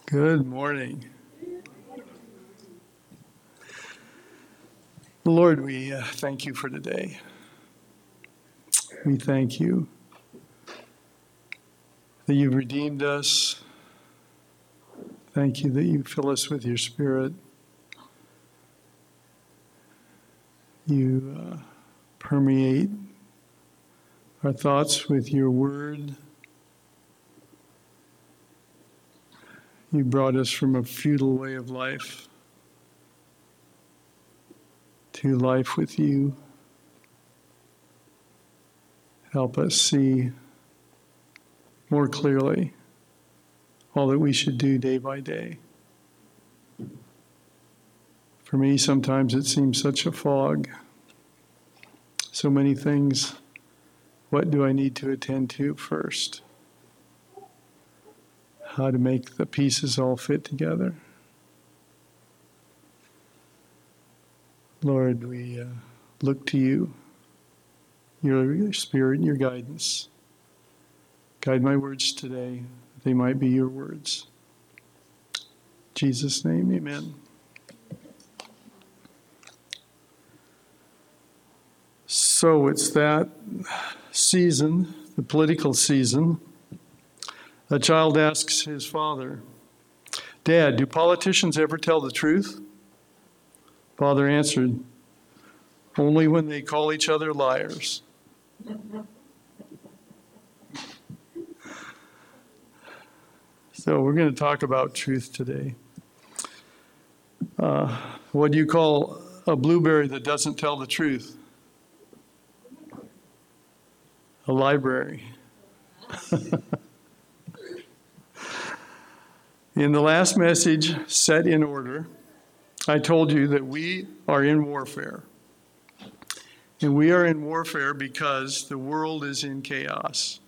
Good morning. Lord, we thank you for today. We thank you that you've redeemed us. Thank you that you fill us with your Spirit. You permeate our thoughts with your word. You brought us from a futile way of life to life with you. Help us see more clearly all that we should do day by day. For me, sometimes it seems such a fog. So many things. What do I need to attend to first? How to make the pieces all fit together. Lord, we look to you, your Spirit and your guidance. Guide my words today, that they might be your words. In Jesus' name, amen. So it's that season, the political season. A child asks his father, "Dad, do politicians ever tell the truth?" Father answered, "Only when they call each other liars." So we're going to talk about truth today. What do you call a blueberry that doesn't tell the truth? A library. In the last message, Set in Order, I told you that we are in warfare. And we are in warfare because the world is in chaos.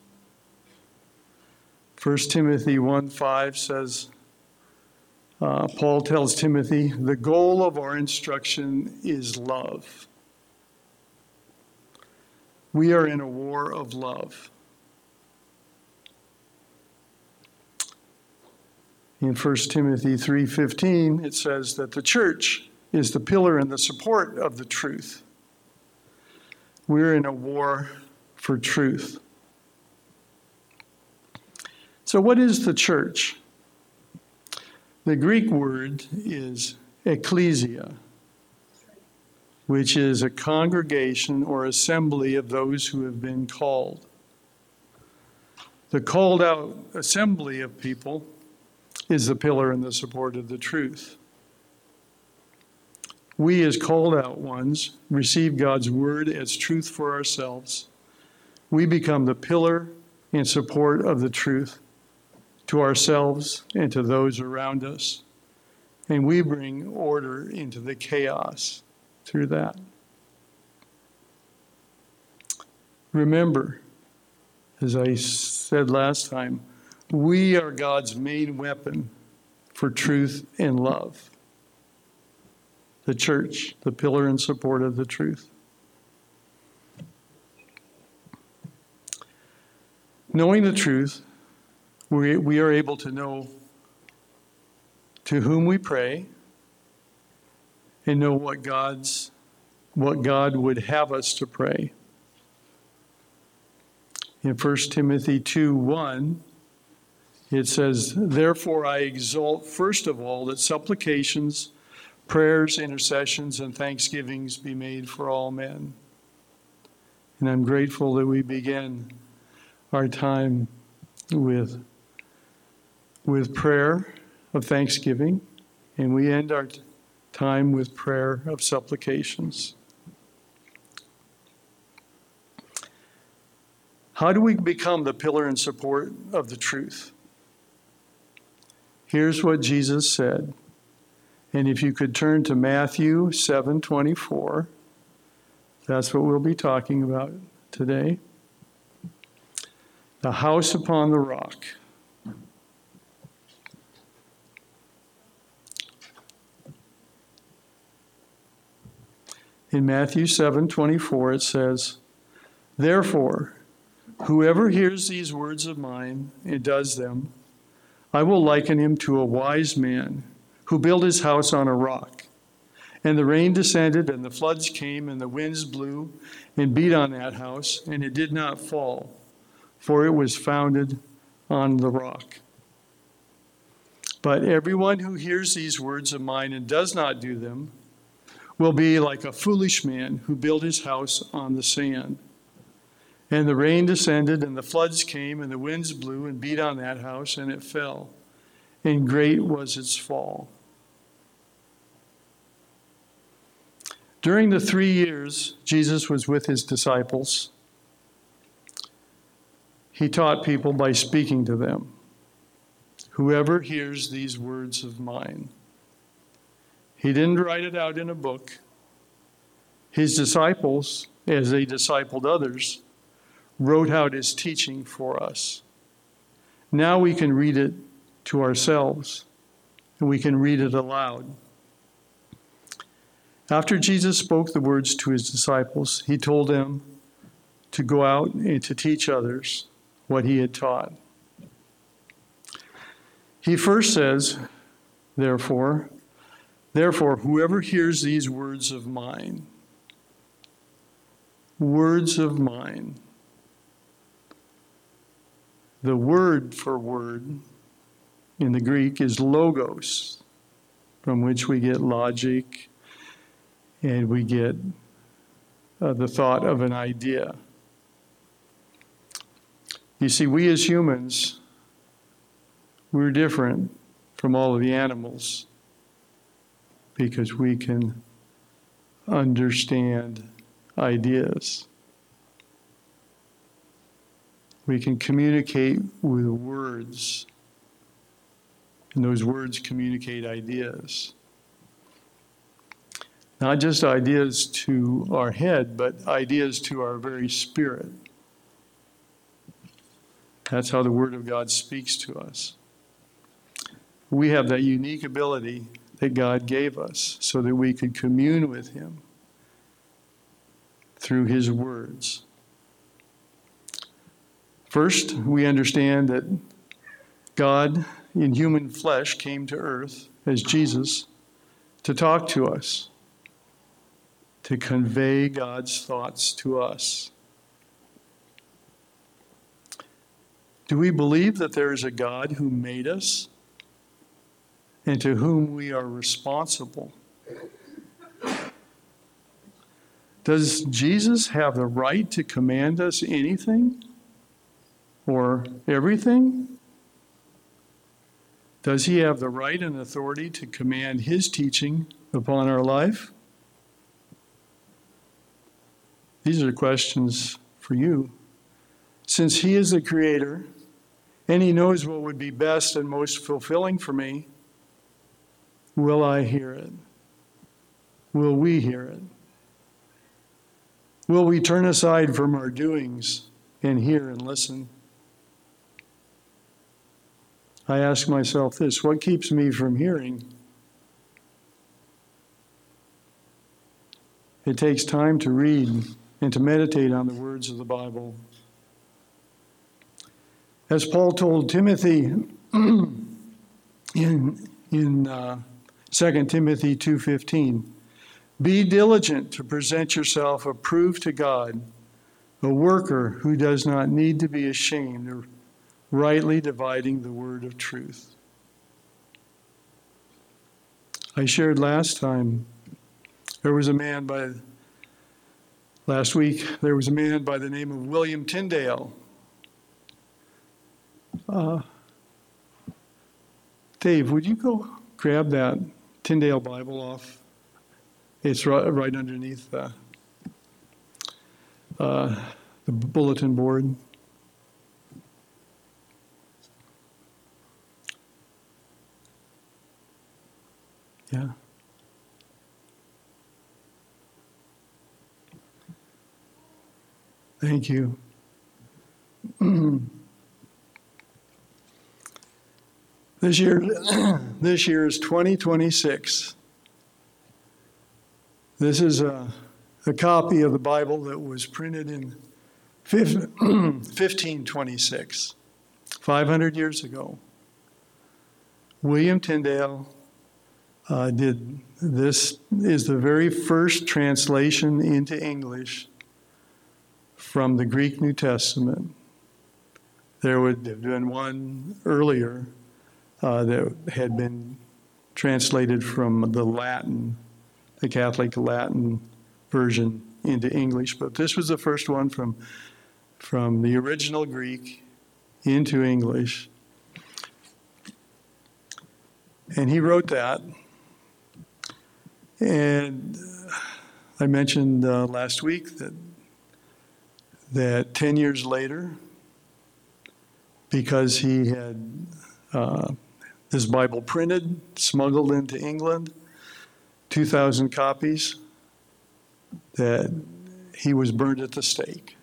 1 Timothy 1:5 says, Paul tells Timothy, the goal of our instruction is love. We are in a war of love. In 1 Timothy 3:15, it says that the church is the pillar and the support of the truth. We're in a war for truth. So what is the church? The Greek word is ecclesia, which is a congregation or assembly of those who have been called. The called out assembly of people is the pillar and the support of the truth. We, as called out ones, receive God's word as truth for ourselves. We become the pillar and support of the truth to ourselves and to those around us. And we bring order into the chaos through that. Remember, as I said last time, we are God's main weapon for truth and love. The church, the pillar and support of the truth. Knowing the truth, we are able to know to whom we pray and know what God would have us to pray. In 1 Timothy 2:1, it says, therefore I exalt first of all that supplications, prayers, intercessions, and thanksgivings be made for all men. And I'm grateful that we begin our time with prayer of thanksgiving, and we end our time with prayer of supplications. How do we become the pillar and support of the truth? Here's what Jesus said. And if you could turn to Matthew 7:24, that's what we'll be talking about today. The house upon the rock. In Matthew 7:24, it says, therefore, whoever hears these words of mine and does them, I will liken him to a wise man who built his house on a rock. And the rain descended, and the floods came, and the winds blew and beat on that house, and it did not fall, for it was founded on the rock. But everyone who hears these words of mine and does not do them will be like a foolish man who built his house on the sand. And the rain descended, and the floods came, and the winds blew and beat on that house, and it fell. And great was its fall. During the 3 years Jesus was with his disciples, he taught people by speaking to them. Whoever hears these words of mine. He didn't write it out in a book. His disciples, as they discipled others, wrote out his teaching for us. Now we can read it to ourselves, and we can read it aloud. After Jesus spoke the words to his disciples, he told them to go out and to teach others what he had taught. He first says, therefore, whoever hears these words of mine, the word for word in the Greek is logos, from which we get logic and we get the thought of an idea. You see, we as humans, we're different from all of the animals because we can understand ideas. We can communicate with words, and those words communicate ideas. Not just ideas to our head, but ideas to our very spirit. That's how the Word of God speaks to us. We have that unique ability that God gave us so that we could commune with Him through His words. First, we understand that God in human flesh came to earth as Jesus to talk to us, to convey God's thoughts to us. Do we believe that there is a God who made us and to whom we are responsible? Does Jesus have the right to command us anything or everything? Does he have the right and authority to command his teaching upon our life? These are questions for you. Since he is the creator and he knows what would be best and most fulfilling for me, will I hear it? Will we hear it? Will we turn aside from our doings and hear and listen? I ask myself this: what keeps me from hearing? It takes time to read and to meditate on the words of the Bible. As Paul told Timothy in 2 Timothy 2:15, be diligent to present yourself approved to God, a worker who does not need to be ashamed, rightly dividing the word of truth. I shared last time, last week, there was a man by the name of William Tyndale. Dave, would you go grab that Tyndale Bible off? It's right underneath the bulletin board. Yeah. Thank you. This year is 2026. This is a copy of the Bible that was printed in 1526, 500 years ago. William Tyndale did this, is the very first translation into English from the Greek New Testament. There would have been one earlier that had been translated from the Latin, the Catholic Latin version into English, but this was the first one from the original Greek into English. And he wrote that. And I mentioned last week that 10 years later, because he had this Bible printed, smuggled into England, 2,000 copies, that he was burned at the stake.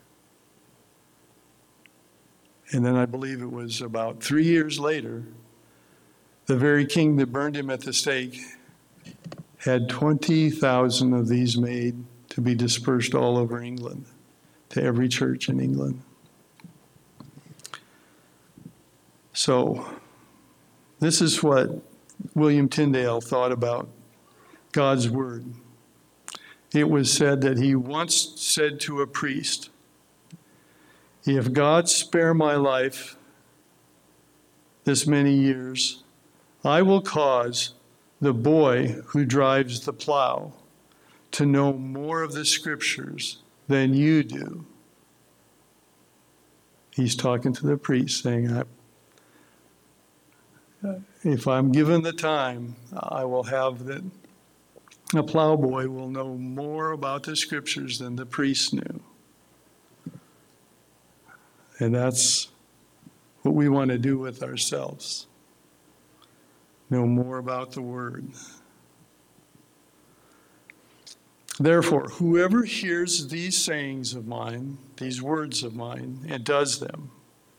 And then I believe it was about 3 years later, the very king that burned him at the stake had 20,000 of these made to be dispersed all over England, to every church in England. So, this is what William Tyndale thought about God's Word. It was said that he once said to a priest, "If God spare my life this many years, I will cause the boy who drives the plow to know more of the Scriptures than you do." He's talking to the priest, saying, if I'm given the time, I will have that a plowboy will know more about the Scriptures than the priest knew. And that's what we want to do with ourselves. Know more about the Word. Therefore, whoever hears these sayings of mine, these words of mine, and does them,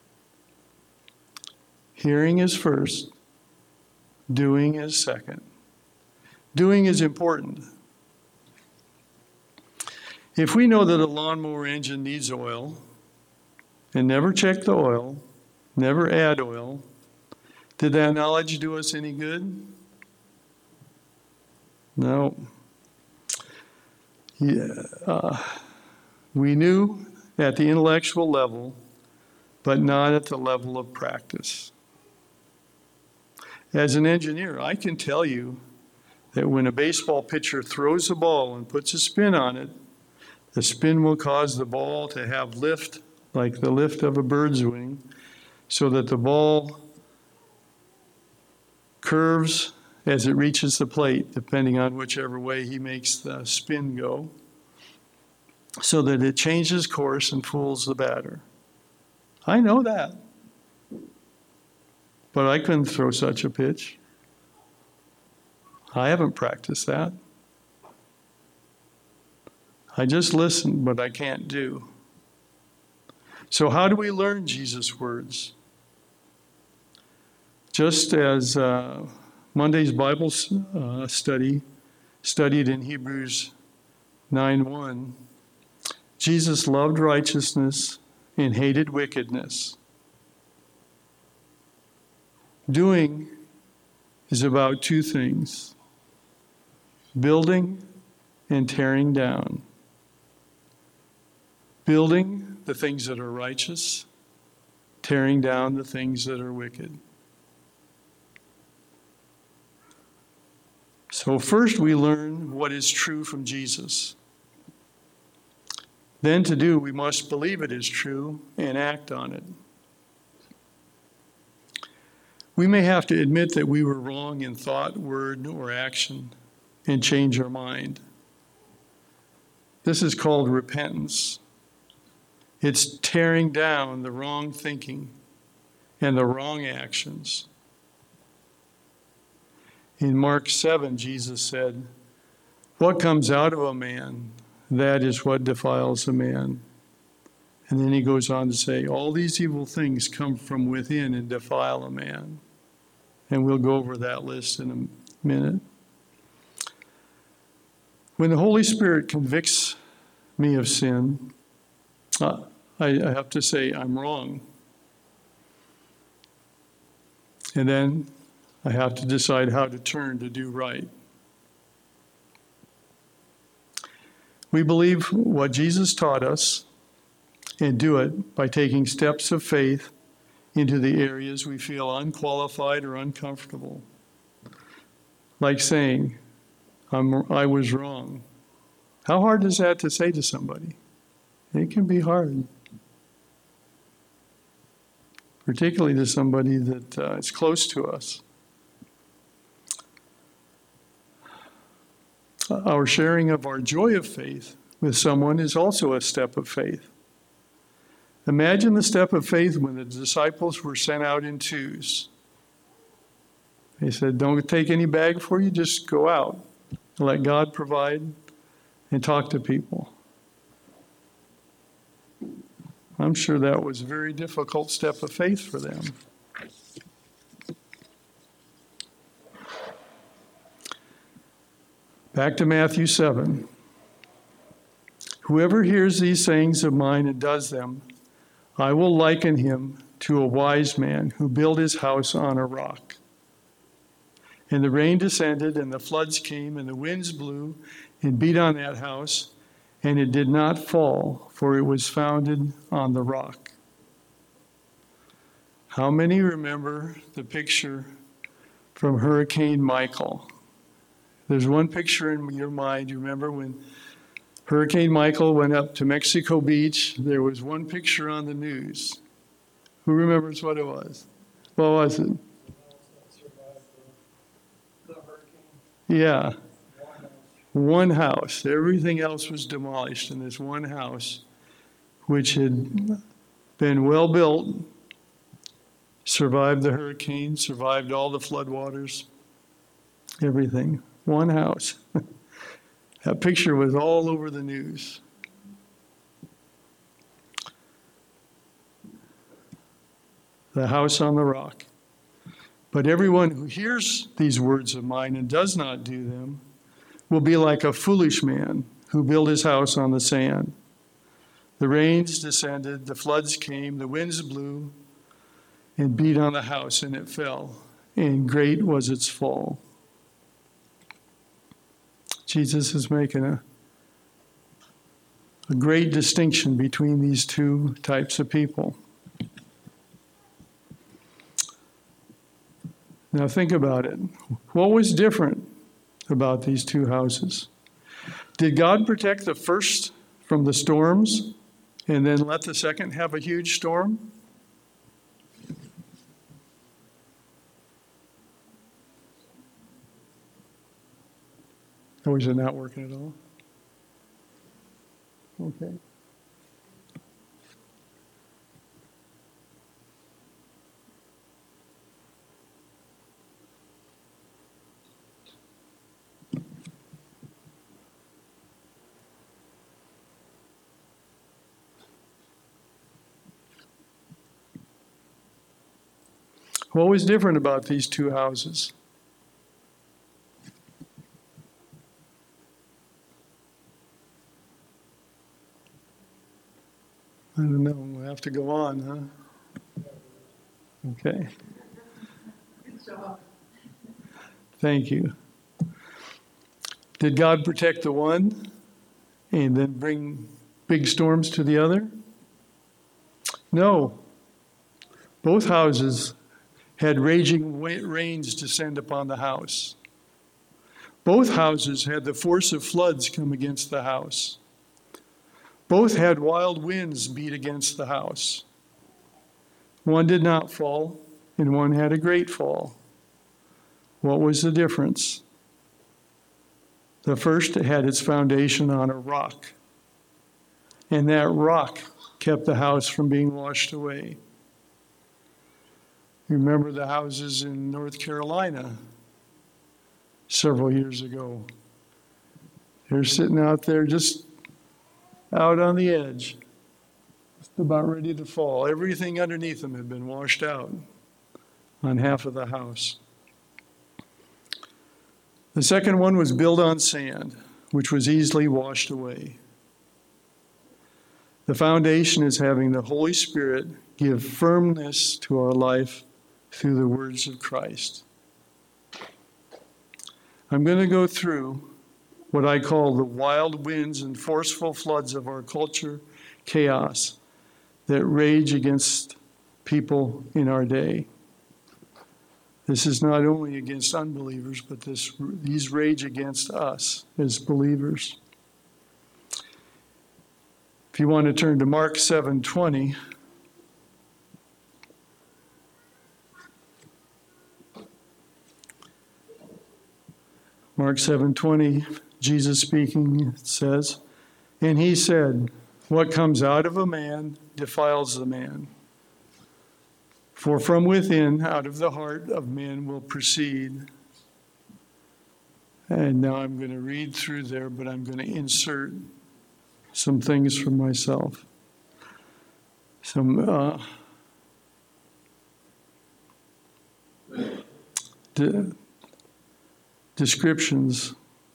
hearing is first, doing is second. Doing is important. If we know that a lawnmower engine needs oil, and never check the oil, never add oil, did that knowledge do us any good? No. We knew at the intellectual level, but not at the level of practice. As an engineer, I can tell you that when a baseball pitcher throws a ball and puts a spin on it, the spin will cause the ball to have lift, like the lift of a bird's wing, so that the ball curves as it reaches the plate, depending on whichever way he makes the spin go, so that it changes course and fools the batter. I know that. But I couldn't throw such a pitch. I haven't practiced that. I just listen, but I can't do. So how do we learn Jesus' words? Just as Monday's Bible study studied in Hebrews 9:1, Jesus loved righteousness and hated wickedness. Doing is about two things: building and tearing down. Building the things that are righteous, tearing down the things that are wicked. So first we learn what is true from Jesus. Then to do, we must believe it is true and act on it. We may have to admit that we were wrong in thought, word, or action and change our mind. This is called repentance. It's tearing down the wrong thinking and the wrong actions. In Mark 7, Jesus said, "What comes out of a man, that is what defiles a man." And then he goes on to say, all these evil things come from within and defile a man. And we'll go over that list in a minute. When the Holy Spirit convicts me of sin, I have to say I'm wrong. And then I have to decide how to turn to do right. We believe what Jesus taught us and do it by taking steps of faith into the areas we feel unqualified or uncomfortable. Like saying, I was wrong. How hard is that to say to somebody? It can be hard. Particularly to somebody that is close to us. Our sharing of our joy of faith with someone is also a step of faith. Imagine the step of faith when the disciples were sent out in twos. They said, don't take any bag for you, just go out and let God provide and talk to people. I'm sure that was a very difficult step of faith for them. Back to Matthew 7. Whoever hears these sayings of mine and does them, I will liken him to a wise man who built his house on a rock. And the rain descended, and the floods came, and the winds blew and beat on that house, and it did not fall, for it was founded on the rock. How many remember the picture from Hurricane Michael? There's one picture in your mind. You remember when Hurricane Michael went up to Mexico Beach? There was one picture on the news. Who remembers what it was? What was it? Yeah. One house. Everything else was demolished, and this one house, which had been well built, survived the hurricane, survived all the floodwaters, everything. One house. That picture was all over the news. The house on the rock. But everyone who hears these words of mine and does not do them will be like a foolish man who built his house on the sand. The rains descended, the floods came, the winds blew and beat on the house, and it fell, and great was its fall. Jesus is making a great distinction between these two types of people. Now think about it. What was different about these two houses? Did God protect the first from the storms and then let the second have a huge storm? Or is it not working at all? Okay. What was different about these two houses? I don't know. We'll have to go on, huh? Okay. Thank you. Did God protect the one and then bring big storms to the other? No. Both houses had raging rains descend upon the house. Both houses had the force of floods come against the house. Both had wild winds beat against the house. One did not fall, and one had a great fall. What was the difference? The first had its foundation on a rock, and that rock kept the house from being washed away. Remember the houses in North Carolina several years ago. They're sitting out there just out on the edge, just about ready to fall. Everything underneath them had been washed out on half of the house. The second one was built on sand, which was easily washed away. The foundation is having the Holy Spirit give firmness to our life through the words of Christ. I'm going to go through what I call the wild winds and forceful floods of our culture chaos that rage against people in our day. This is not only against unbelievers, but these rage against us as believers. If you want to turn to Mark 7:20, Mark 7:20, Jesus speaking, says, "And he said, what comes out of a man defiles the man. For from within, out of the heart of man will proceed." And now I'm going to read through there, but I'm going to insert some things from myself. Some descriptions.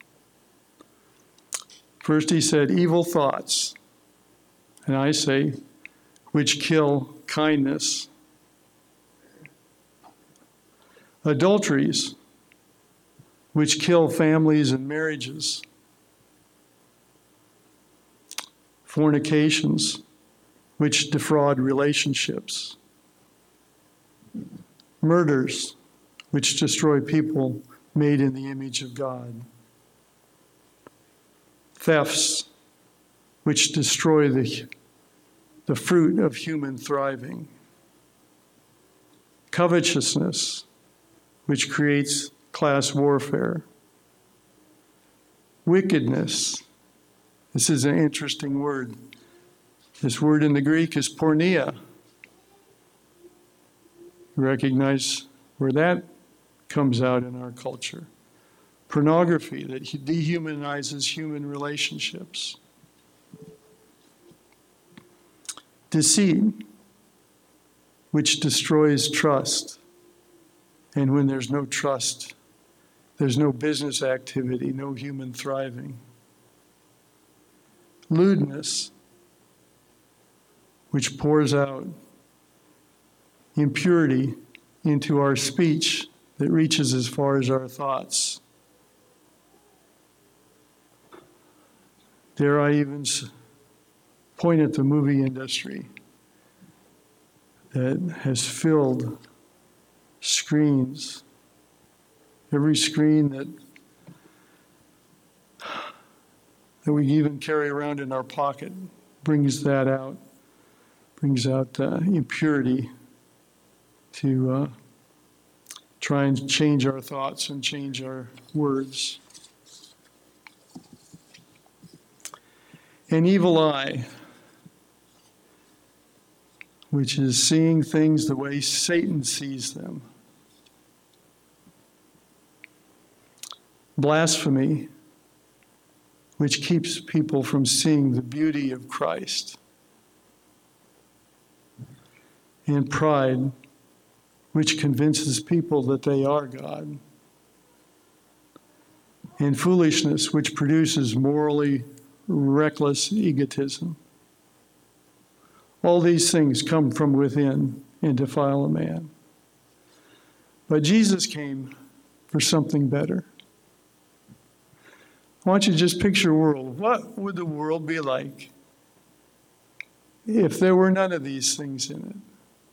First he said, evil thoughts, and I say, which kill kindness. Adulteries, which kill families and marriages. Fornications, which defraud relationships. Murders, which destroy people made in the image of God. Thefts, which destroy the fruit of human thriving. Covetousness, which creates class warfare. Wickedness, this is an interesting word. This word in the Greek is porneia. You recognize where that comes out in our culture. Pornography that dehumanizes human relationships. Deceit, which destroys trust. And when there's no trust, there's no business activity, no human thriving. Lewdness, which pours out impurity into our speech that reaches as far as our thoughts. Dare I even point at the movie industry that has filled screens. Every screen that we even carry around in our pocket brings out impurity to try and change our thoughts and change our words. An evil eye, which is seeing things the way Satan sees them. Blasphemy, which keeps people from seeing the beauty of Christ. And pride, which convinces people that they are God. And foolishness, which produces morally reckless egotism. All these things come from within and defile a man. But Jesus came for something better. I want you to just picture a world. What would the world be like if there were none of these things in it?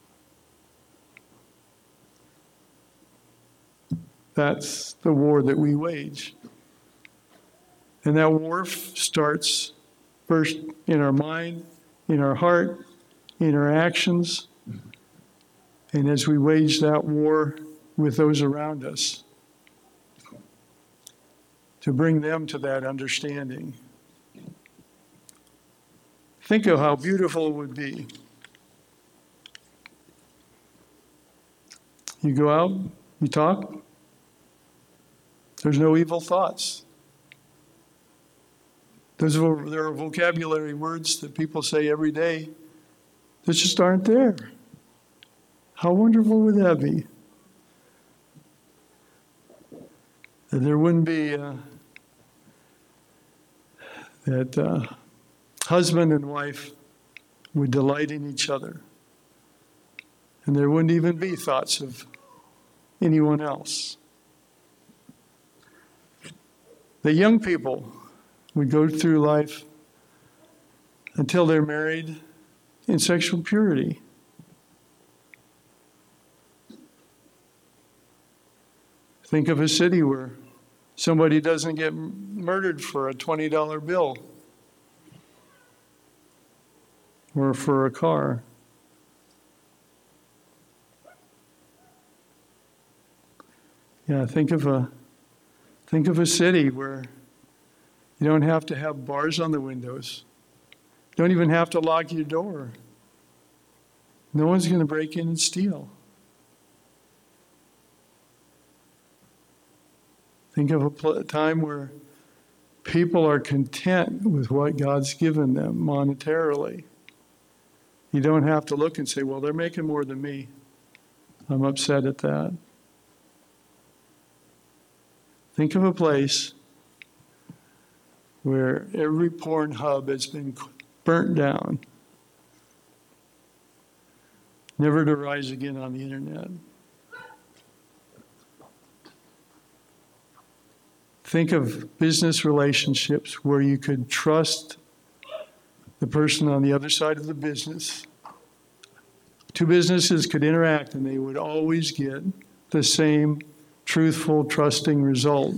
That's the war that we wage. And that war starts first in our mind, in our heart, in our actions. And as we wage that war with those around us, to bring them to that understanding. Think of how beautiful it would be. You go out, you talk, there's no evil thoughts. There are vocabulary words that people say every day that just aren't there. How wonderful would that be? That there wouldn't be that husband and wife would delight in each other. And there wouldn't even be thoughts of anyone else. that young people would go through life until they're married in sexual purity. Think of a city where somebody doesn't get murdered for a $20 bill or for a car. Yeah, think of a city where you don't have to have bars on the windows. You don't even have to lock your door. No one's going to break in and steal. Think of a time where people are content with what God's given them monetarily. You don't have to look and say, well, they're making more than me. I'm upset at that. Think of a place where every porn hub has been burnt down, never to rise again on the internet. Think of business relationships where you could trust the person on the other side of the business. Two businesses could interact and they would always get the same truthful, trusting result.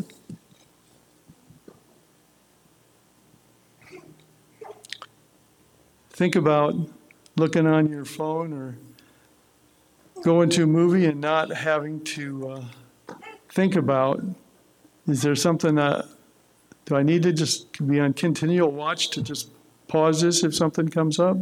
Think about looking on your phone or going to a movie and not having to think about, is there something that, do I need to just be on continual watch to just pause this if something comes up?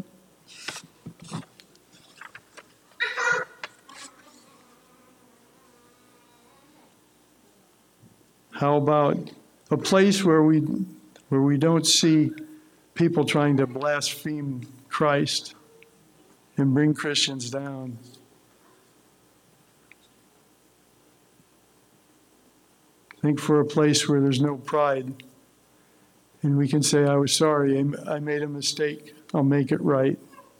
How about a place where we don't see people trying to blaspheme Christ and bring Christians down? Think for a place where there's no pride and we can say, I was sorry, I made a mistake, I'll make it right.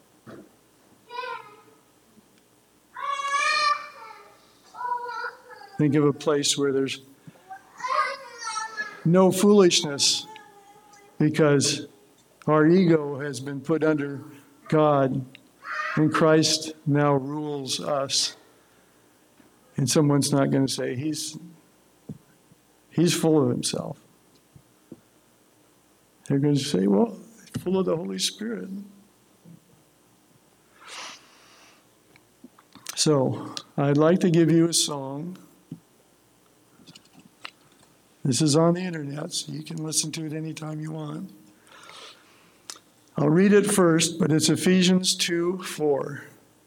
Think of a place where there's no foolishness because our ego has been put under God and Christ now rules us. And someone's not going to say, he's full of himself. They're going to say, well, he's full of the Holy Spirit. So, I'd like to give you a song. This is on the internet, so you can listen to it anytime you want. I'll read it first, but it's Ephesians 2:4.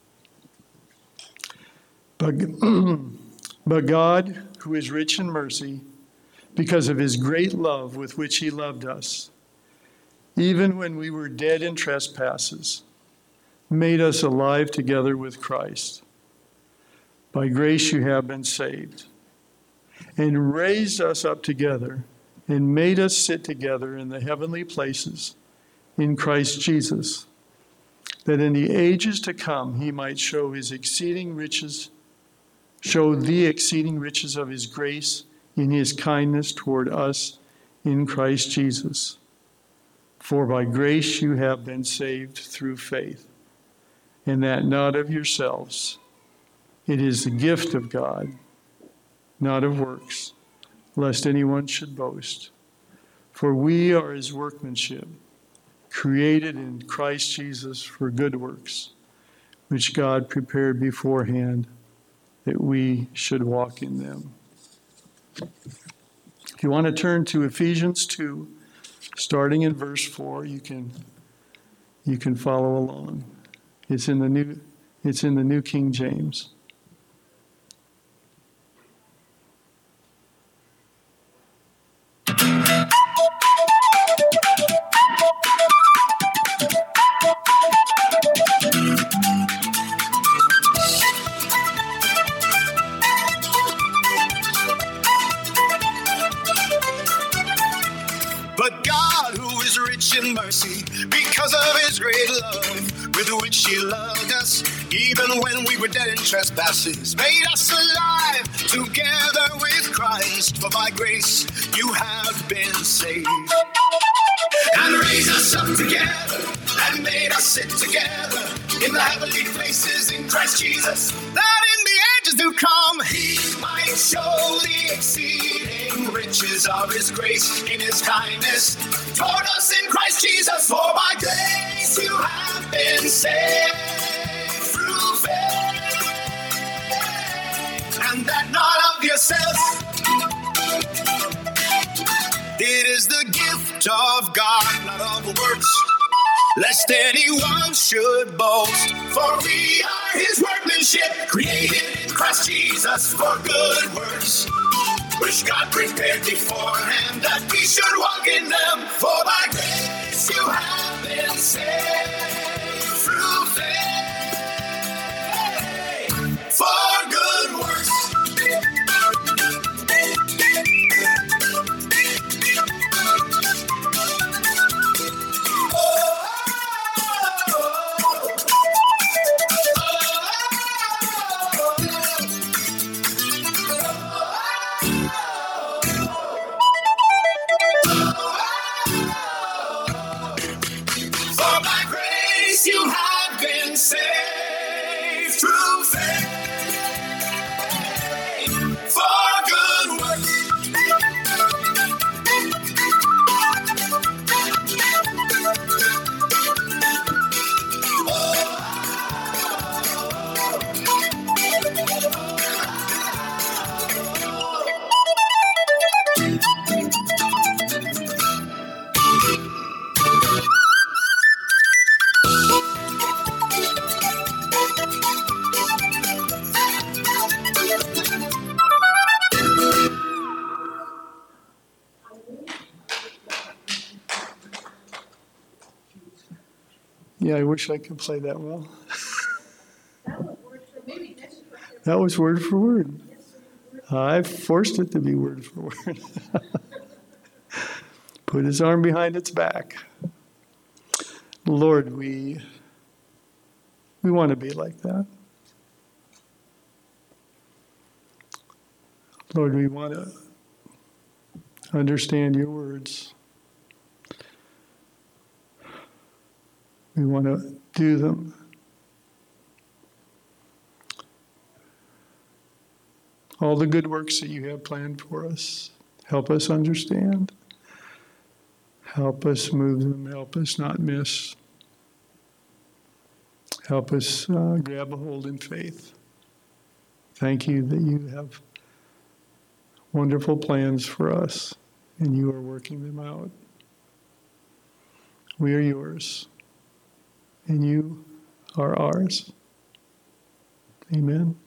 But God, who is rich in mercy, because of his great love with which he loved us, even when we were dead in trespasses, made us alive together with Christ. By grace you have been saved, and raised us up together, and made us sit together in the heavenly places in Christ Jesus, that in the ages to come he might show the exceeding riches of his grace in his kindness toward us in Christ Jesus. For by grace you have been saved through faith, and that not of yourselves. It is the gift of God, not of works, lest anyone should boast. For we are his workmanship, created in Christ Jesus for good works, which God prepared beforehand that we should walk in them. If you want to turn to Ephesians 2, starting in verse 4, you can follow along. It's in the New King James. Because of his great love with which he loved us, even when we were dead in trespasses, made us alive together with Christ. For by grace you have been saved. And raised us up together and made us sit together in the heavenly places in Christ Jesus, that in the ages to come he might show the exceeding riches of his grace in his kindness toward us in Christ Jesus. For by grace you have been saved through faith, and that not of yourself. It is the gift of God, not of works, lest anyone should boast. For we are his workmanship, created in Christ Jesus for good works, which God prepared beforehand that we should walk in them. For by grace you have been saved through faith, for good works. You have been saved through faith for good works. Yeah, I wish I could play that well. That was word for word. I forced it to be word for word. Put his arm behind its back. Lord, we want to be like that. Lord, we want to understand your words. We want to do them. All the good works that you have planned for us, help us understand. Help us move them. Help us not miss. Help us grab a hold in faith. Thank you that you have wonderful plans for us, and you are working them out. We are yours, and you are ours. Amen.